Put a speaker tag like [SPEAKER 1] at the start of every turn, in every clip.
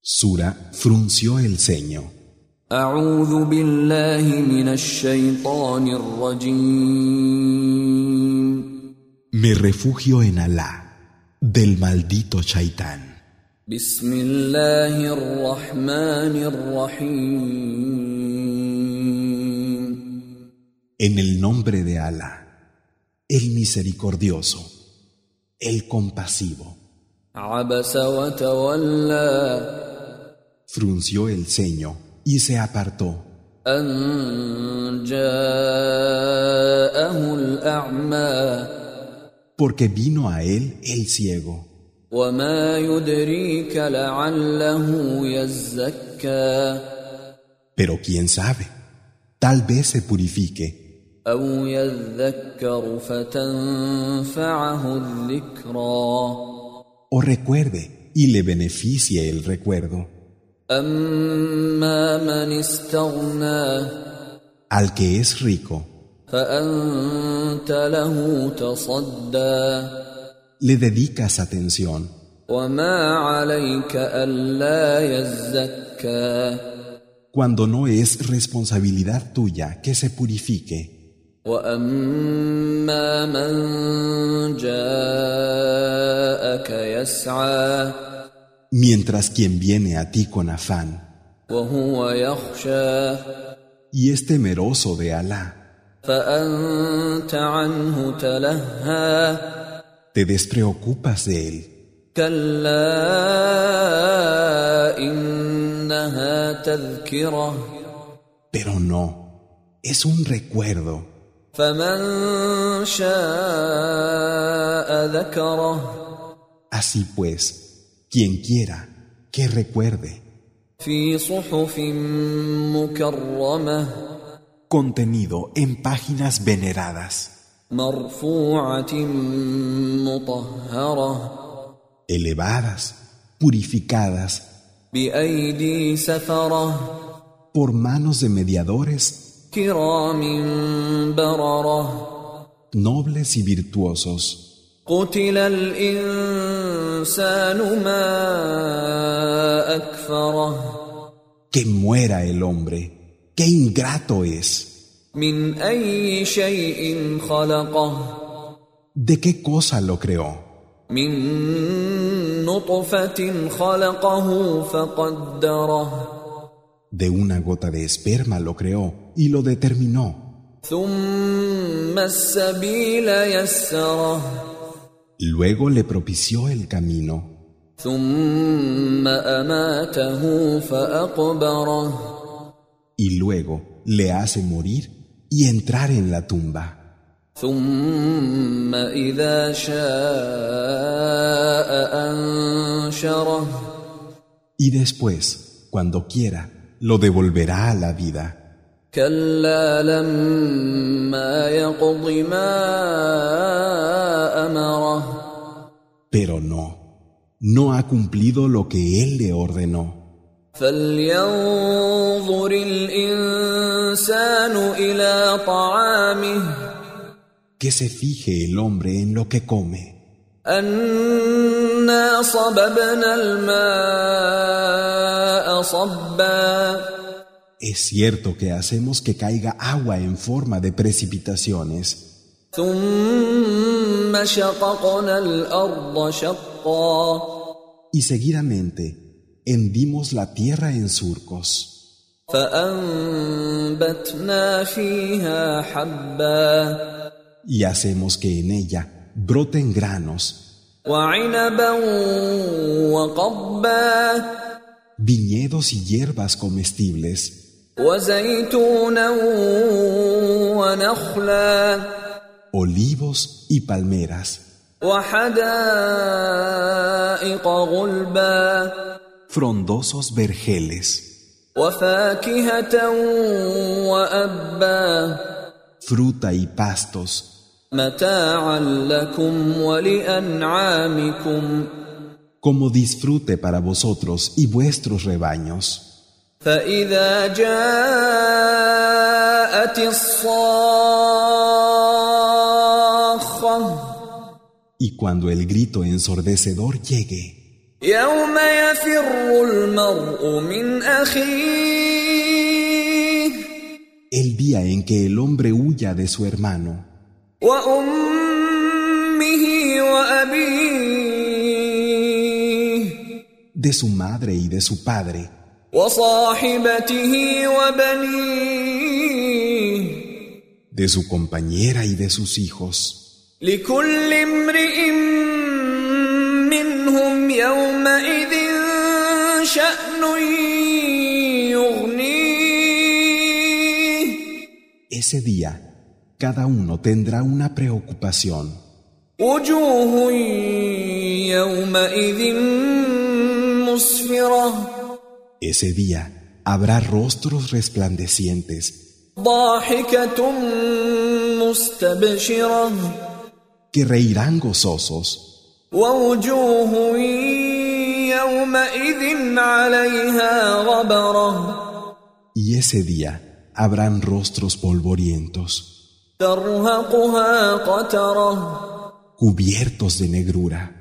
[SPEAKER 1] Sura frunció el ceño.
[SPEAKER 2] أعوذ بالله من الشيطان الرجيم.
[SPEAKER 1] Me refugio en Alá, del maldito Shaitán.
[SPEAKER 2] بسم الله الرحمن الرحيم.
[SPEAKER 1] En el nombre de Alá, el misericordioso, el compasivo.
[SPEAKER 2] عبس وتولى.
[SPEAKER 1] Frunció el ceño y se apartó,
[SPEAKER 2] أن جاءه الأعمى.
[SPEAKER 1] porque vino a él el ciego.
[SPEAKER 2] وما يدريك لعله يزكى.
[SPEAKER 1] Pero quién sabe, tal vez se purifique,
[SPEAKER 2] أو يذكر فتنفعه الذكرى.
[SPEAKER 1] o recuerde y le beneficie el recuerdo.
[SPEAKER 2] أما من استغنى.
[SPEAKER 1] Al que es rico,
[SPEAKER 2] فأنت له تصدى.
[SPEAKER 1] le dedicas atención,
[SPEAKER 2] وما عليك ألا يزكى.
[SPEAKER 1] cuando no es responsabilidad tuya que se purifique.
[SPEAKER 2] وأما من جاءك يسعى.
[SPEAKER 1] Mientras quien viene a ti con afán
[SPEAKER 2] وهو يخشى.
[SPEAKER 1] y es temeroso de Alá,
[SPEAKER 2] فأنت عنه تلهى.
[SPEAKER 1] te despreocupas de él.
[SPEAKER 2] كلا إنها تذكرة.
[SPEAKER 1] Pero no, es un recuerdo.
[SPEAKER 2] فمن شاء ذكره.
[SPEAKER 1] Así pues, quien quiera, que recuerde.
[SPEAKER 2] في صحف مكرمة.
[SPEAKER 1] Contenido en páginas veneradas,
[SPEAKER 2] مرفوعة مطهرة.
[SPEAKER 1] elevadas, purificadas,
[SPEAKER 2] بأيدي سفرة.
[SPEAKER 1] por manos de mediadores,
[SPEAKER 2] كرام بررة.
[SPEAKER 1] nobles y virtuosos.
[SPEAKER 2] قتل الإنسان ما أكفره.
[SPEAKER 1] Que muera el hombre, qué ingrato es.
[SPEAKER 2] من أي شيء خلقه.
[SPEAKER 1] ¿De qué cosa lo creó?
[SPEAKER 2] من نطفة خلقه فقدره.
[SPEAKER 1] De una gota de esperma lo creó y lo determinó.
[SPEAKER 2] ثم السبيل يسره.
[SPEAKER 1] Luego le propició el camino.
[SPEAKER 2] ثم أماته فأقبره.
[SPEAKER 1] Y luego le hace morir y entrar en la tumba.
[SPEAKER 2] ثم إذا شاء أنشره.
[SPEAKER 1] Y después, cuando quiera, lo devolverá a la vida.
[SPEAKER 2] كلا لما يقض ما أمره.
[SPEAKER 1] Pero no ha cumplido lo que él le ordenó.
[SPEAKER 2] فلينظر الإنسان إلى طعامه.
[SPEAKER 1] Que se fije el hombre en lo que come.
[SPEAKER 2] أنا صببنا الماء صبا.
[SPEAKER 1] Es cierto que hacemos que caiga agua en forma de precipitaciones.
[SPEAKER 2] ثم شققنا الأرض شقا.
[SPEAKER 1] Y seguidamente hendimos la tierra en surcos.
[SPEAKER 2] فأنبتنا فيها حبا.
[SPEAKER 1] Y hacemos que en ella broten granos,
[SPEAKER 2] وعنبا وقضبا.
[SPEAKER 1] viñedos y hierbas comestibles,
[SPEAKER 2] وزيتونا ونخلا.
[SPEAKER 1] olivos y palmeras,
[SPEAKER 2] وحدائق غلبا.
[SPEAKER 1] frondosos vergeles,
[SPEAKER 2] وفاكهة وأبا.
[SPEAKER 1] fruta y pastos,
[SPEAKER 2] متاعا لكم ولأنعامكم.
[SPEAKER 1] como disfrute para vosotros y vuestros rebaños.
[SPEAKER 2] فإذا جاءت الصاخة.
[SPEAKER 1] Y cuando el grito ensordecedor llegue,
[SPEAKER 2] يوم يفر المرء من أخيه
[SPEAKER 1] El día en que el hombre huya de su hermano,
[SPEAKER 2] وأمه وأبيه
[SPEAKER 1] de su madre y de su padre,
[SPEAKER 2] وصاحبته وبنيه
[SPEAKER 1] de su compañera y de sus hijos.
[SPEAKER 2] لكل امرئ منهم يومئذ شأن يغنيه
[SPEAKER 1] Ese día, cada uno tendrá una preocupación.
[SPEAKER 2] وجوه يومئذ مسفرة
[SPEAKER 1] Ese día habrá rostros resplandecientes
[SPEAKER 2] ضاحكة مستبشرة
[SPEAKER 1] que reirán gozosos,
[SPEAKER 2] ووجوه يومئذ عليها غبرة
[SPEAKER 1] y ese día habrán rostros polvorientos,
[SPEAKER 2] ترهقها قترة
[SPEAKER 1] cubiertos de negrura.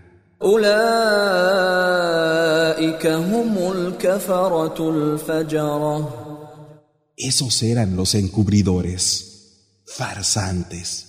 [SPEAKER 2] أولئك هم الكفرة الفجرة
[SPEAKER 1] Esos eran los encubridores, farsantes.